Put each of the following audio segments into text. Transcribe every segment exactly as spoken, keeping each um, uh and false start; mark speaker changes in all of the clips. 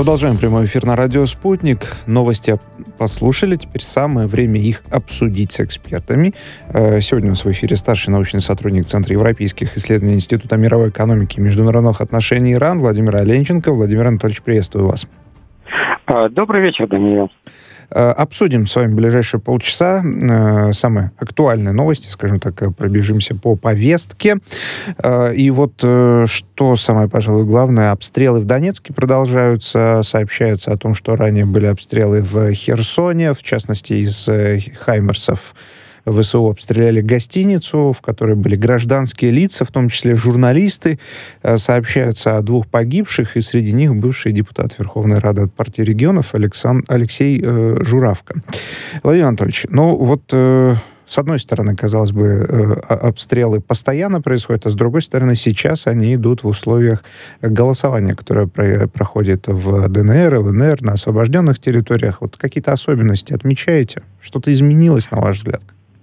Speaker 1: Продолжаем прямой эфир на радио «Спутник». Новости послушали, теперь самое время их обсудить с экспертами. Сегодня у нас в эфире старший научный сотрудник Центра европейских исследований Института мировой экономики и международных отношений ИРАН Владимир Оленченко. Владимир Анатольевич, приветствую вас.
Speaker 2: Добрый вечер, Даниил.
Speaker 1: Обсудим с вами в ближайшие полчаса самые актуальные новости, скажем так, пробежимся по повестке. И вот что самое, пожалуй, главное, обстрелы в Донецке продолжаются. Сообщается о том, что ранее были обстрелы в Херсоне, в частности, из хаймерсов ВСУ обстреляли гостиницу, в которой были гражданские лица, в том числе журналисты. Сообщается о двух погибших, и среди них бывший депутат Верховной Рады от партии регионов Александ... Алексей э, Журавко. Владимир Анатольевич, ну вот э, с одной стороны, казалось бы, э, обстрелы постоянно происходят, а с другой стороны, сейчас они идут в условиях голосования, которое про- проходит в ДНР, ЛНР, на освобожденных территориях. Вот какие-то особенности отмечаете? Что-то изменилось, на ваш взгляд?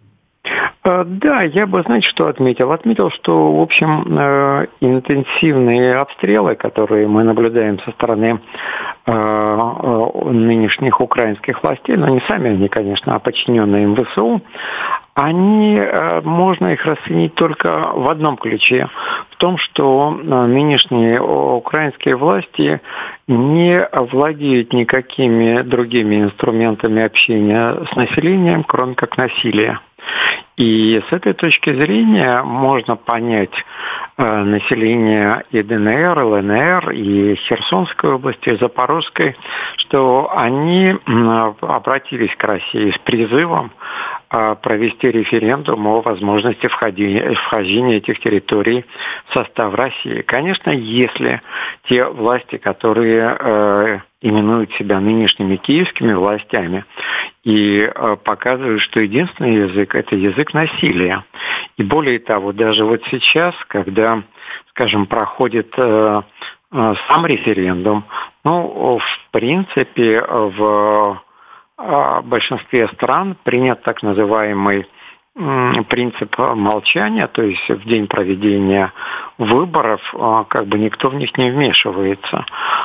Speaker 2: Да, я бы, знаете, что отметил? Отметил, что, в общем, э, интенсивные обстрелы, которые мы наблюдаем со стороны э, э, нынешних украинских властей, но не сами они, конечно, а подчиненные им ВСУ, они, э, можно их расценить только в одном ключе. В том, что э, нынешние украинские власти не владеют никакими другими инструментами общения с населением, кроме как насилия. И с этой точки зрения можно понять э, население и ДНР, и ЛНР, и Херсонской области, и Запорожской, что они э, обратились к России с призывом э, провести референдум о возможности входи- вхождения этих территорий в состав России. Конечно, если те власти, которые э, именуют себя нынешними киевскими властями и э, показывают, что единственный язык – это язык насилия. И более того, даже вот сейчас, когда, скажем, проходит э, э, сам референдум, ну, в принципе, в э, большинстве стран принят так называемый э, принцип молчания, то есть в день проведения выборов э, как бы никто в них не вмешивается.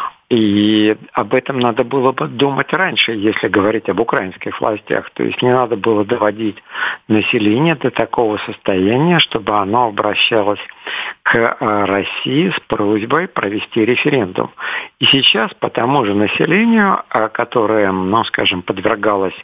Speaker 2: И об этом надо было бы думать раньше, если говорить об украинских властях. То есть не надо было доводить население до такого состояния, чтобы оно обращалось к России с просьбой провести референдум. И сейчас по тому же населению, которое, ну, скажем, подвергалось,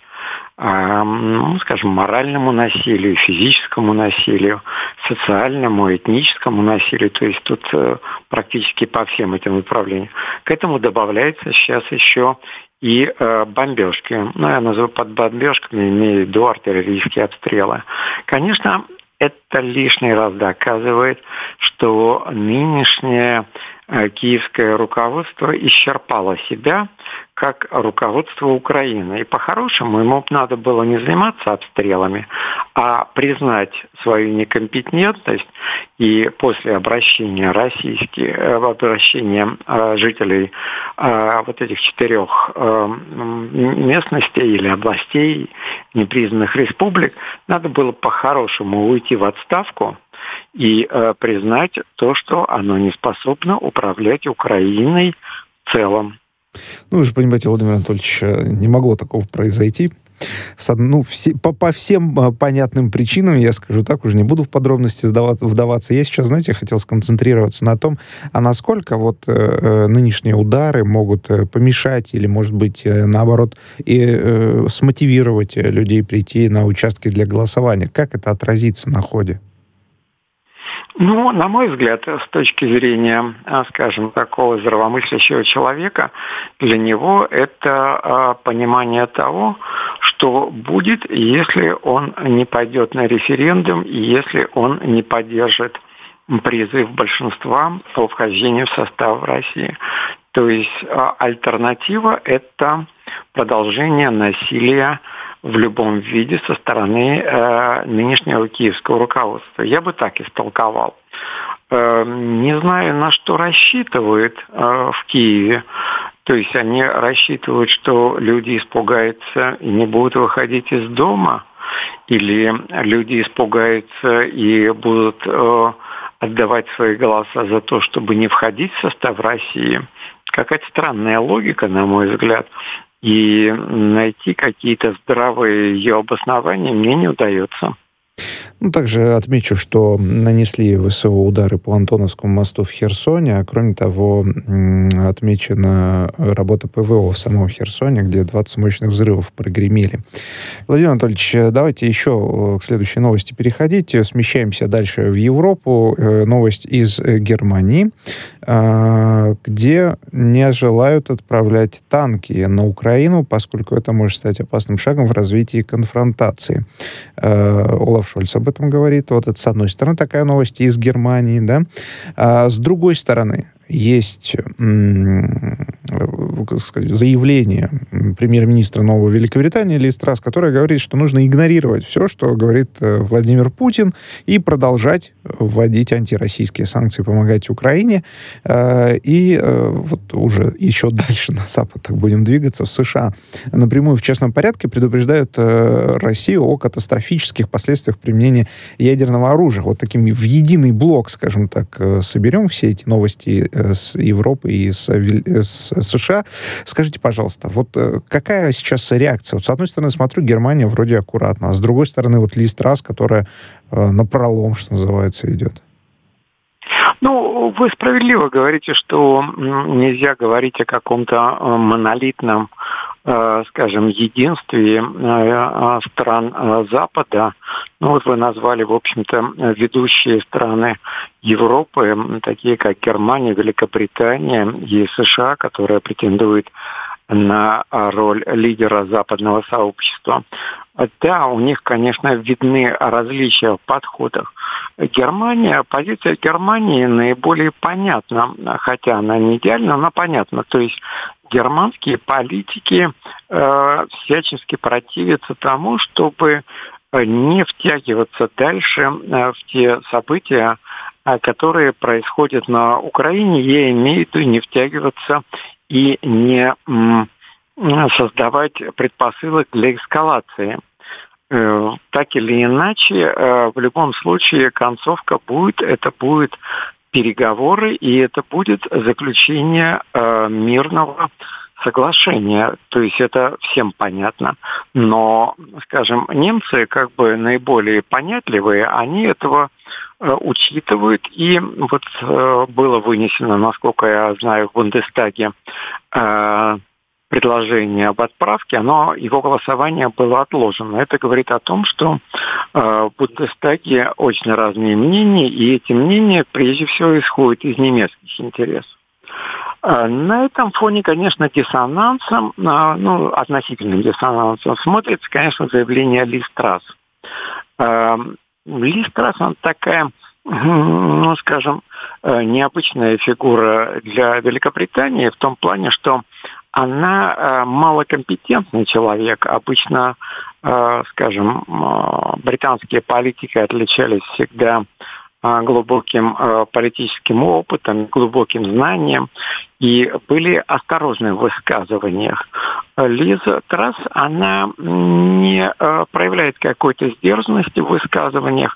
Speaker 2: ну, скажем, моральному насилию, физическому насилию, социальному, этническому насилию, то есть тут практически по всем этим направлениям. К этому добавляется сейчас еще и э, бомбежки. Ну, я назову под бомбежками, имею в виду артиллерийские обстрелы. Конечно, это лишний раз доказывает, что нынешнее э, киевское руководство исчерпало себя как руководство Украины. И по-хорошему ему надо было не заниматься обстрелами, а признать свою некомпетентность и после обращения российских, обращения жителей вот этих четырех местностей или областей, непризнанных республик, надо было по-хорошему уйти в отставку и признать то, что оно не способно управлять Украиной в целом.
Speaker 1: Ну, вы же понимаете, Владимир Анатольевич, не могло такого произойти. Ну, все, по, по всем понятным причинам, я скажу так, уже не буду в подробности сдаваться, вдаваться. Я сейчас, знаете, хотел сконцентрироваться на том, а насколько вот э, нынешние удары могут э, помешать или, может быть, э, наоборот, и э, смотивировать людей прийти на участки для голосования. Как это отразится на ходе?
Speaker 2: Ну, на мой взгляд, с точки зрения, скажем, такого здравомыслящего человека, для него это понимание того, что будет, если он не пойдет на референдум и если он не поддержит призыв большинства о вхождении в состав России. То есть альтернатива – это продолжение насилия в любом виде со стороны э, нынешнего киевского руководства. Я бы так истолковал. Э, не знаю, на что рассчитывают э, в Киеве. То есть они рассчитывают, что люди испугаются и не будут выходить из дома, или люди испугаются и будут э, отдавать свои голоса за то, чтобы не входить в состав России. какая-то странная логика, на мой взгляд, и найти какие-то здравые ее обоснования мне не удается.
Speaker 1: Ну, также отмечу, что нанесли ВСУ удары по Антоновскому мосту в Херсоне, а кроме того, отмечена работа ПВО в самом Херсоне, где двадцать мощных взрывов прогремели. Владимир Анатольевич, давайте еще к следующей новости переходить. Смещаемся дальше в Европу. Новость из Германии, где не желают отправлять танки на Украину, поскольку это может стать опасным шагом в развитии конфронтации. Олаф Шольц об этом говорит. Вот это, с одной стороны, такая новость из Германии, да. А с другой стороны, есть как сказать, заявление премьер-министра Новой Великобритании Лиз Трасс, которая говорит, что нужно игнорировать все, что говорит Владимир Путин, и продолжать вводить антироссийские санкции, помогать Украине. И вот уже еще дальше на запад так будем двигаться, в США напрямую в частном порядке предупреждают Россию о катастрофических последствиях применения ядерного оружия. Вот таким в единый блок, скажем так, соберем все эти новости с Европы и с, с США. Скажите, пожалуйста, вот какая сейчас реакция? Вот с одной стороны, смотрю, Германия вроде аккуратно, а с другой стороны, вот Лиз Трасс, которая э, напролом, что называется, идет.
Speaker 2: Ну, вы справедливо говорите, что нельзя говорить о каком-то монолитном, скажем, единстве стран Запада. Ну, вот вы назвали, в общем-то, ведущие страны Европы, такие как Германия, Великобритания и США, которые претендуют на роль лидера западного сообщества. Да, у них, конечно, видны различия в подходах. Германия, позиция Германии наиболее понятна, хотя она не идеальна, но понятна. То есть германские политики э, всячески противятся тому, чтобы не втягиваться дальше э, в те события, э, которые происходят на Украине. Я имею в виду не втягиваться и не м, создавать предпосылок для эскалации. Э, так или иначе, э, в любом случае концовка будет, это будет переговоры, и это будет заключение э, мирного соглашения. То есть это всем понятно. Но, скажем, немцы, как бы наиболее понятливые, они этого э, учитывают. И вот э, было вынесено, насколько я знаю, в Бундестаге э, предложение об отправке, оно, его голосование было отложено. Это говорит о том, что э, в Бундестаге очень разные мнения, и эти мнения, прежде всего, исходят из немецких интересов. Э, на этом фоне, конечно, диссонансом, э, ну, относительным диссонансом, смотрится, конечно, заявление Лиз Трасс. Э, Лиз Трасс, она такая, ну, скажем, э, необычная фигура для Великобритании в том плане, что она э, малокомпетентный человек. Обычно, э, скажем, э, британские политики отличались всегда э, глубоким э, политическим опытом, глубоким знанием и были осторожны в высказываниях. Лиз Трасс, она не э, проявляет какой-то сдержанности в высказываниях.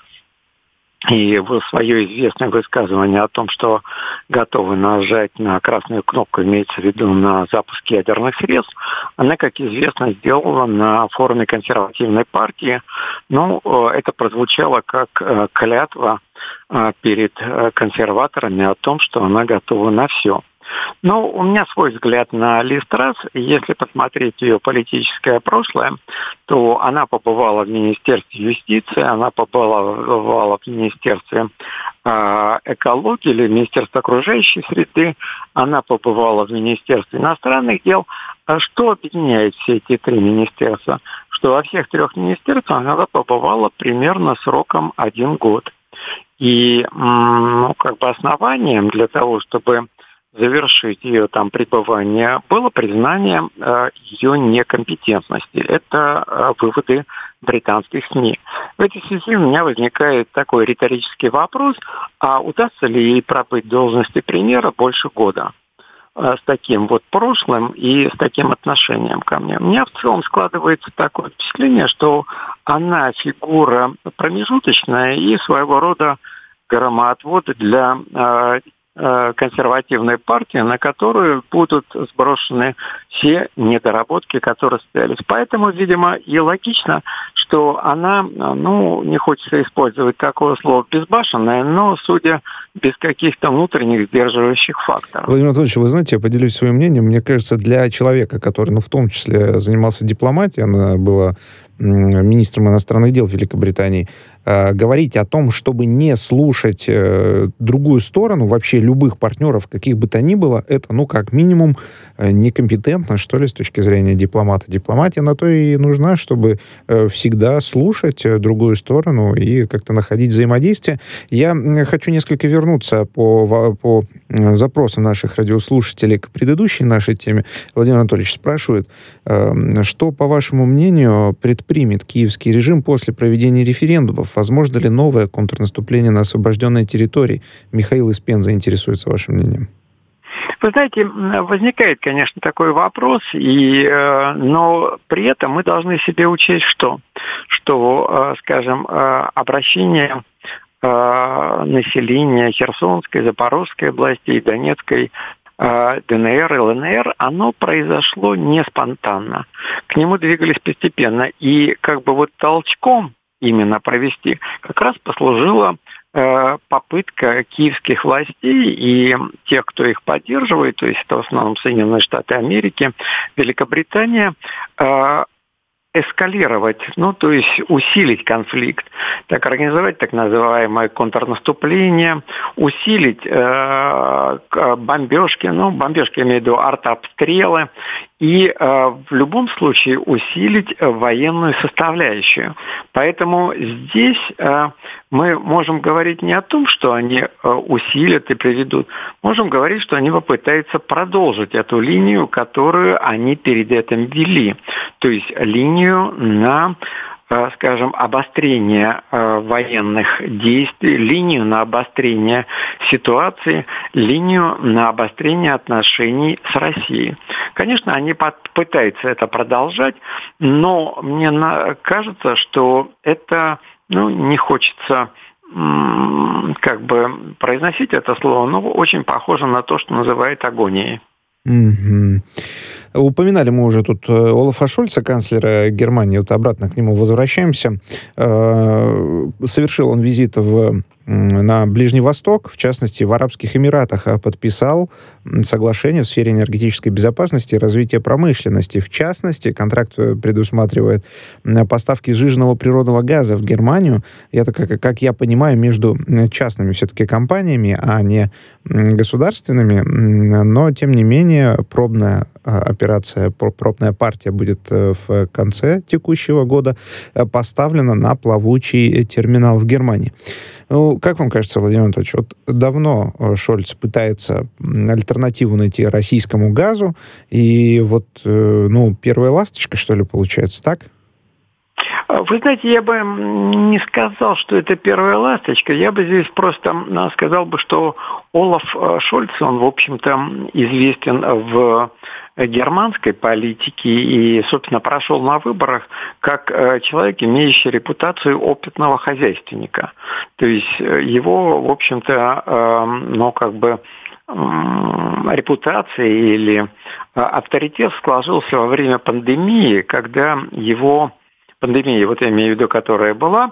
Speaker 2: И в свое известное высказывание о том, что готовы нажать на красную кнопку, имеется в виду на запуск ядерных средств, она, как известно, сделала на форуме консервативной партии. Ну, это прозвучало как клятва перед консерваторами о том, что она готова на все. Ну, у меня свой взгляд на Лиз Трасс. Если посмотреть ее политическое прошлое, то она побывала в Министерстве юстиции, она побывала в Министерстве э, экологии или Министерстве окружающей среды, она побывала в Министерстве иностранных дел. Что объединяет все эти три министерства? Что во всех трех министерствах она побывала примерно сроком один год. И, ну, как бы основанием для того, чтобы завершить ее там пребывание, было признание э, ее некомпетентности. Это э, выводы британских СМИ. В этой связи у меня возникает такой риторический вопрос, а удастся ли ей пробыть в должности премьера больше года э, с таким вот прошлым и с таким отношением ко мне? У меня в целом складывается такое впечатление, что она фигура промежуточная и своего рода громоотвод для э, консервативной партии, на которую будут сброшены все недоработки, которые состоялись. Поэтому, видимо, и логично, что она, ну, не хочется использовать такое слово безбашенная, но, судя без каких-то внутренних сдерживающих факторов.
Speaker 1: Владимир Анатольевич, вы знаете, я поделюсь своим мнением. Мне кажется, для человека, который, ну, в том числе занимался дипломатией, она была министром иностранных дел Великобритании, э, говорить о том, чтобы не слушать э, другую сторону, вообще любых партнеров, каких бы то ни было, это, ну, как минимум, э, некомпетентно, что ли, с точки зрения дипломата. Дипломатия на то и нужна, чтобы э, всегда слушать э, другую сторону и как-то находить взаимодействие. Я э, хочу несколько вернуться по, по э, запросам наших радиослушателей к предыдущей нашей теме. Владимир Анатольевич спрашивает, э, что, по вашему мнению, предполагает примет киевский режим после проведения референдумов? Возможно ли новое контрнаступление на освобожденной территории? Михаил из Пензы интересуется вашим мнением.
Speaker 2: Вы знаете, возникает, конечно, такой вопрос, и, но при этом мы должны себе учесть, что, что, скажем, обращение населения Херсонской, Запорожской областей, Донецкой, ДНР и ЛНР, оно произошло не спонтанно. К нему двигались постепенно. И как бы вот толчком именно провести как раз послужила э, попытка киевских властей и тех, кто их поддерживает, то есть это в основном Соединенные Штаты Америки, Великобритания, э, эскалировать, ну, то есть усилить конфликт, так организовать так называемое контрнаступление, усилить э, бомбежки, ну, бомбежки, я имею в виду артобстрелы, и э, в любом случае усилить военную составляющую. Поэтому здесь э, мы можем говорить не о том, что они э, усилят и приведут, можем говорить, что они попытаются продолжить эту линию, которую они перед этим вели, то есть линию на, скажем, обострение военных действий, линию на обострение ситуации, линию на обострение отношений с Россией. Конечно, они пытаются это продолжать, но мне кажется, что это, ну, не хочется как бы произносить это слово, но очень похоже на то, что называют агонией.
Speaker 1: Mm-hmm. Упоминали мы уже тут Олафа Шольца, канцлера Германии, вот обратно к нему возвращаемся. Совершил он визит в, на Ближний Восток, в частности, в Арабских Эмиратах, подписал соглашение в сфере энергетической безопасности и развития промышленности. В частности, контракт предусматривает поставки сжиженного природного газа в Германию, это, как, как я понимаю, между частными все-таки компаниями, а не государственными, но, тем не менее, пробная операция, пробная партия будет в конце текущего года поставлена на плавучий терминал в Германии. Ну, как вам кажется, Владимир Анатольевич, вот давно Шольц пытается альтернативу найти российскому газу, и вот, ну, первая ласточка, что ли, получается, так?
Speaker 2: Вы знаете, я бы не сказал, что это первая ласточка. Я бы здесь просто сказал бы, что Олаф Шольц, он, в общем-то, известен в германской политике и, собственно, прошел на выборах как человек, имеющий репутацию опытного хозяйственника. То есть его, в общем-то, ну, как бы репутация или авторитет сложился во время пандемии, когда его пандемия, вот я имею в виду, которая была,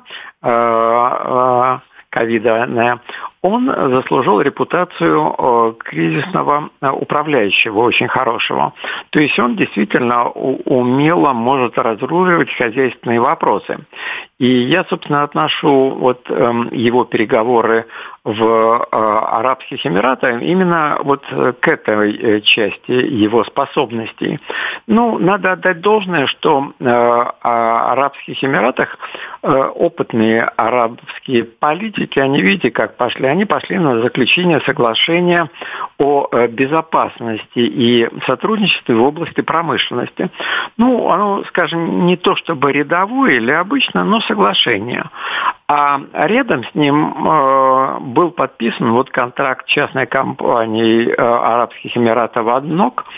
Speaker 2: ковидная, он заслужил репутацию кризисного управляющего, очень хорошего. То есть он действительно умело может разруливать хозяйственные вопросы. И я, собственно, отношу вот его переговоры в Арабских Эмиратах именно вот к этой части его способностей. Ну, надо отдать должное, что в Арабских Эмиратах опытные арабские политики, они, видите, как пошли, они пошли на заключение соглашения о безопасности и сотрудничестве в области промышленности. Ну, оно, скажем, не то чтобы рядовое или обычное, но соглашение. А рядом с ним э, был подписан вот контракт частной компании э, Арабских Эмиратов «Аднок».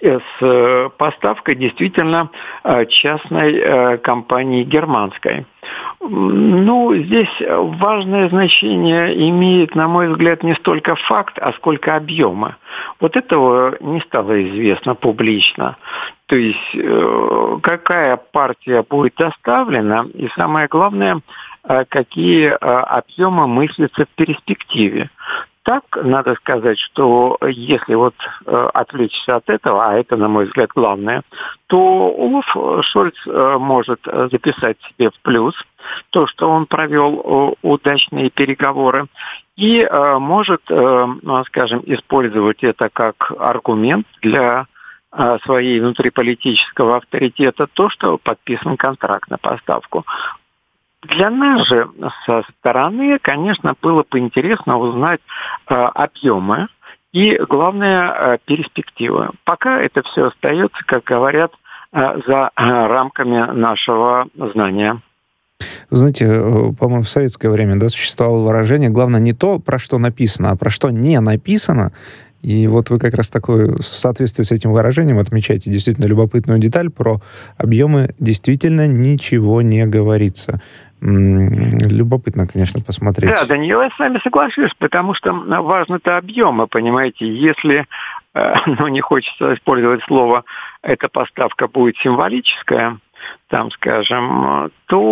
Speaker 2: с поставкой действительно частной компании германской. Ну, здесь важное значение имеет, на мой взгляд, не столько факт, а сколько объемы. Вот этого не стало известно публично. То есть, какая партия будет доставлена, и самое главное, какие объемы мыслятся в перспективе. Так, надо сказать, что если вот э, отвлечься от этого, а это, на мой взгляд, главное, то Олаф Шольц э, может записать себе в плюс то, что он провел э, удачные переговоры, и э, может, э, ну, скажем, использовать это как аргумент для э, своей внутриполитического авторитета, то, что подписан контракт на поставку. Для нас же со стороны, конечно, было бы интересно узнать э, объемы и, главное, э, перспективы. Пока это все остается, как говорят, э, за э, рамками нашего знания.
Speaker 1: Вы знаете, по-моему, в советское время, да, существовало выражение: главное не то, про что написано, а про что не написано. И вот вы как раз такой, в соответствии с этим выражением, отмечаете действительно любопытную деталь: про объемы действительно ничего не говорится. Любопытно, конечно, посмотреть.
Speaker 2: Да, Даниил, я с вами соглашусь, потому что важно-то объемы, понимаете. Если, ну, не хочется использовать слово, эта поставка будет символическая, там, скажем,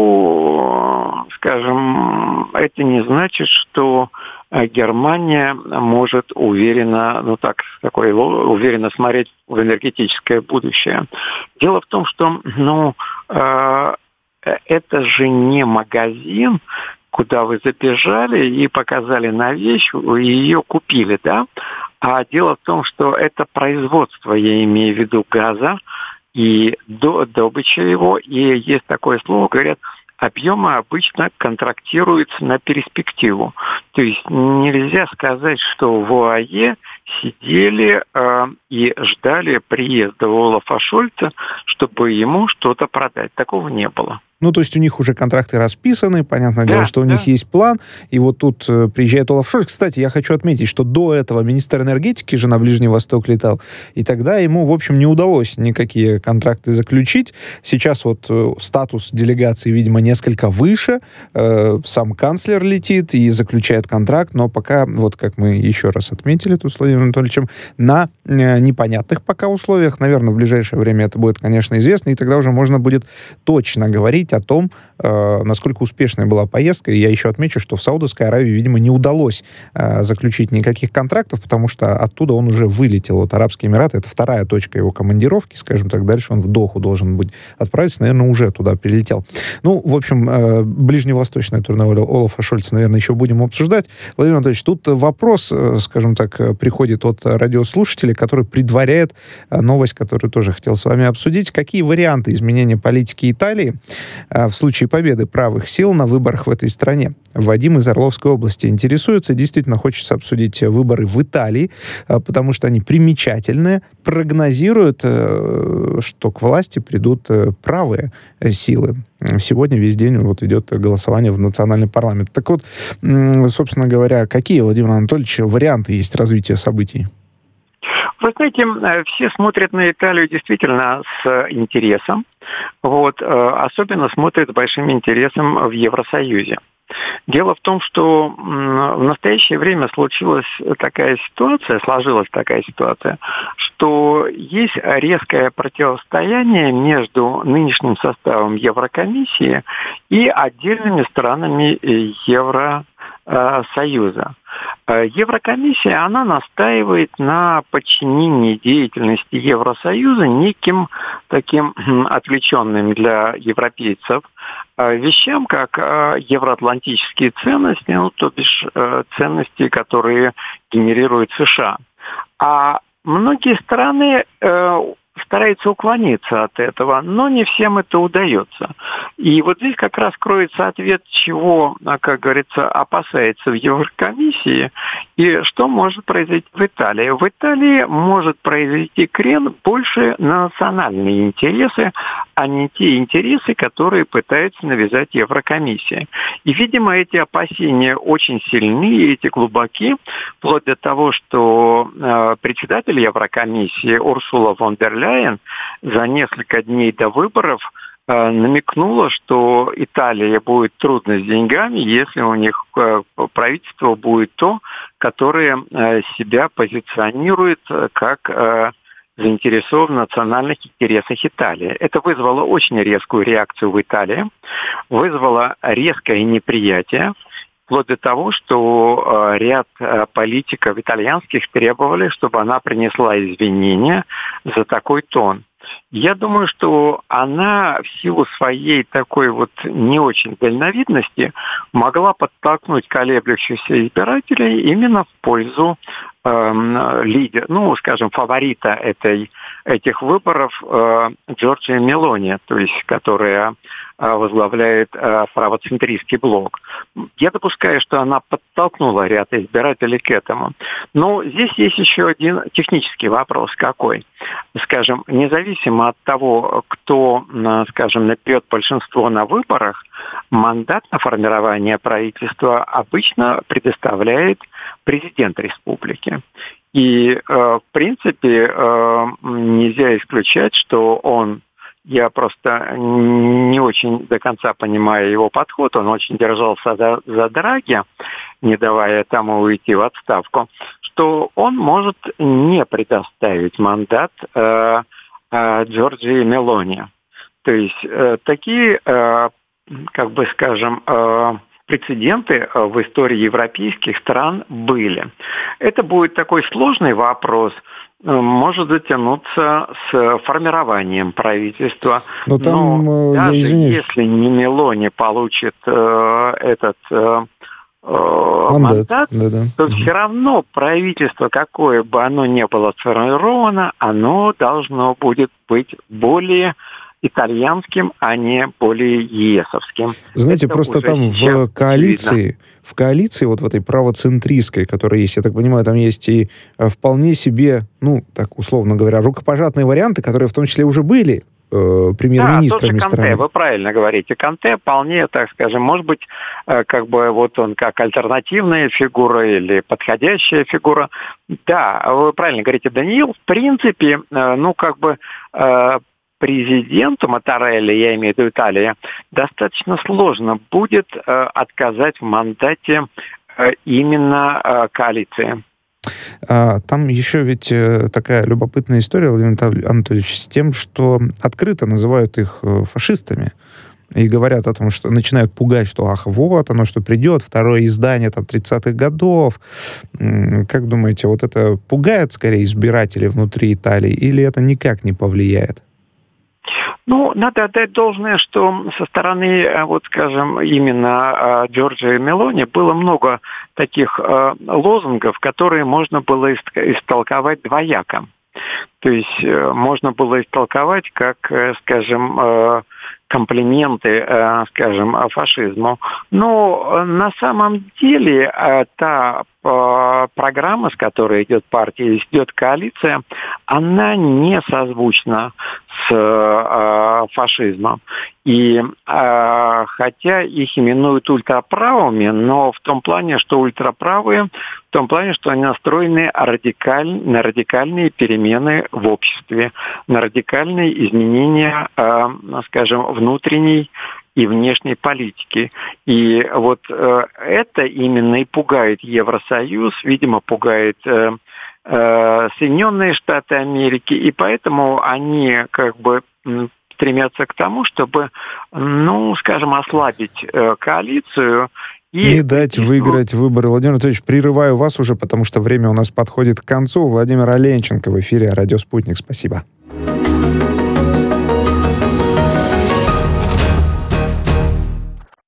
Speaker 2: то, скажем, это не значит, что Германия может уверенно, ну так, такой, уверенно смотреть в энергетическое будущее. Дело в том, что, ну, э, это же не магазин, куда вы забежали и показали на вещь, и ее купили, да? А дело в том, что это производство, я имею в виду, газа и добыча его. И есть такое слово, говорят, объемы обычно контрактируются на перспективу. То есть нельзя сказать, что в ОАЕ сидели э, и ждали приезда Олафа Шольца, чтобы ему что-то продать. Такого не было.
Speaker 1: Ну, то есть у них уже контракты расписаны, понятное
Speaker 2: да,
Speaker 1: дело, что у
Speaker 2: да.
Speaker 1: них есть план, и вот тут э, приезжает Олаф Шольц. Кстати, я хочу отметить, что до этого министр энергетики же на Ближний Восток летал, и тогда ему, в общем, не удалось никакие контракты заключить. Сейчас вот э, статус делегации, видимо, несколько выше, э, сам канцлер летит и заключает контракт, но пока, вот как мы еще раз отметили тут с Владимиром Анатольевичем, на э, непонятных пока условиях. Наверное, в ближайшее время это будет, конечно, известно, и тогда уже можно будет точно говорить о том, э, насколько успешной была поездка. И я еще отмечу, что в Саудовской Аравии, видимо, не удалось э, заключить никаких контрактов, потому что оттуда он уже вылетел. Вот Арабские Эмираты — это вторая точка его командировки, скажем так. Дальше он в Доху должен быть отправиться. Наверное, уже туда прилетел. Ну, в общем, э, ближневосточное турне Олафа Шольца, наверное, еще будем обсуждать. Владимир Анатольевич, тут вопрос, э, скажем так, приходит от радиослушателей, который предваряет э, новость, которую тоже хотел с вами обсудить. Какие варианты изменения политики Италии в случае победы правых сил на выборах в этой стране? Вадим из Орловской области интересуется. Действительно, хочется обсудить выборы в Италии, потому что они примечательные. Прогнозируют, что к власти придут правые силы. Сегодня весь день вот идет голосование в национальный парламент. Так вот, собственно говоря, какие, Владимир Анатольевич, варианты есть развития событий?
Speaker 2: Вы знаете, все смотрят на Италию действительно с интересом. Вот, особенно смотрят с большим интересом в Евросоюзе. Дело в том, что в настоящее время случилась такая ситуация, сложилась такая ситуация, что есть резкое противостояние между нынешним составом Еврокомиссии и отдельными странами Евросоюза. Еврокомиссия, она настаивает на подчинении деятельности Евросоюза неким таким отвлеченным для европейцев вещам, как евроатлантические ценности, ну, то бишь ценности, которые генерирует США. А многие страны в старается уклониться от этого, но не всем это удается. И вот здесь как раз кроется ответ, чего, как говорится, опасается в Еврокомиссии и что может произойти в Италии. В Италии может произойти крен больше на национальные интересы, а не те интересы, которые пытается навязать Еврокомиссия. И, видимо, эти опасения очень сильны, и эти глубоки, вплоть до того, что э, председатель Еврокомиссии Урсула фон дер Ляйен за несколько дней до выборов э, намекнула, что Италии будет трудно с деньгами, если у них э, правительство будет то, которое э, себя позиционирует как э, заинтересован в национальных интересах Италии. Это вызвало очень резкую реакцию в Италии, вызвало резкое неприятие, вплоть до того, что ряд политиков итальянских требовали, чтобы она принесла извинения за такой тон. Я думаю, что она в силу своей такой вот не очень дальновидности могла подтолкнуть колеблющихся избирателей именно в пользу э, лидера, ну, скажем, фаворита этой, этих выборов э, Джорджия Мелони, то есть которая э, возглавляет э, правоцентристский блок. Я допускаю, что она подтолкнула ряд избирателей к этому. Но здесь есть еще один технический вопрос какой. Скажем, независимо от того, кто, скажем, наберет большинство на выборах, мандат на формирование правительства обычно предоставляет президент республики. И, в принципе, нельзя исключать, что он, я просто не очень до конца понимаю его подход, он очень держался за, за Драги, не давая тому уйти в отставку, что он может не предоставить мандат э, э, Джорджии Мелони. То есть э, такие, э, как бы скажем, э, прецеденты в истории европейских стран были. Это будет такой сложный вопрос, может затянуться с формированием правительства.
Speaker 1: Но, там,
Speaker 2: Но
Speaker 1: я
Speaker 2: даже
Speaker 1: извиняюсь,
Speaker 2: если не Мелони получит э, этот э,
Speaker 1: мандат,
Speaker 2: мандат,
Speaker 1: да-да.
Speaker 2: то
Speaker 1: Угу.
Speaker 2: все равно правительство, какое бы оно ни было сформировано, оно должно будет быть более итальянским, а не более ЕСовским.
Speaker 1: Знаете,
Speaker 2: Это
Speaker 1: просто
Speaker 2: уже
Speaker 1: там в коалиции, видно. в коалиции вот в этой правоцентристской, которая есть, я так понимаю, там есть и вполне себе, ну, так условно говоря, рукопожатные варианты, которые в том числе уже были э, премьер-министрами
Speaker 2: да,
Speaker 1: страны.
Speaker 2: Конте, вы правильно говорите. Конте вполне, так скажем, может быть, э, как бы вот он как альтернативная фигура или подходящая фигура. Да, вы правильно говорите, Даниил. В принципе, э, ну, как бы... Э, президенту Маттарелли, я имею в виду Италии, достаточно сложно будет э, отказать в мандате э, именно э, коалиции.
Speaker 1: А, там еще ведь э, такая любопытная история, Владимир Анатольевич, с тем, что открыто называют их э, фашистами. И говорят о том, что начинают пугать, что ах, вот оно, что придет, второе издание там тридцатых годов. Как думаете, вот это пугает скорее избирателей внутри Италии или это никак не повлияет?
Speaker 2: Ну, надо отдать должное, что со стороны, вот скажем, именно Джорджии Мелони было много таких лозунгов, которые можно было истолковать двояко. То есть можно было истолковать как, скажем, комплименты, скажем, фашизму. Но на самом деле та программа, с которой идет партия, идет коалиция, она не созвучна с фашизмом. И хотя их именуют ультраправыми, но в том плане, что ультраправые, в том плане, что они настроены радикаль, на радикальные перемены в обществе, на радикальные изменения, скажем, внутренней и внешней политики. И вот э, это именно и пугает Евросоюз, видимо, пугает э, э, Соединенные Штаты Америки, и поэтому они как бы стремятся к тому, чтобы, ну, скажем, ослабить э, коалицию. И
Speaker 1: не дать выиграть выборы. Владимир Анатольевич, прерываю вас уже, потому что время у нас подходит к концу. Владимир Оленченко в эфире «Радио Спутник». Спасибо.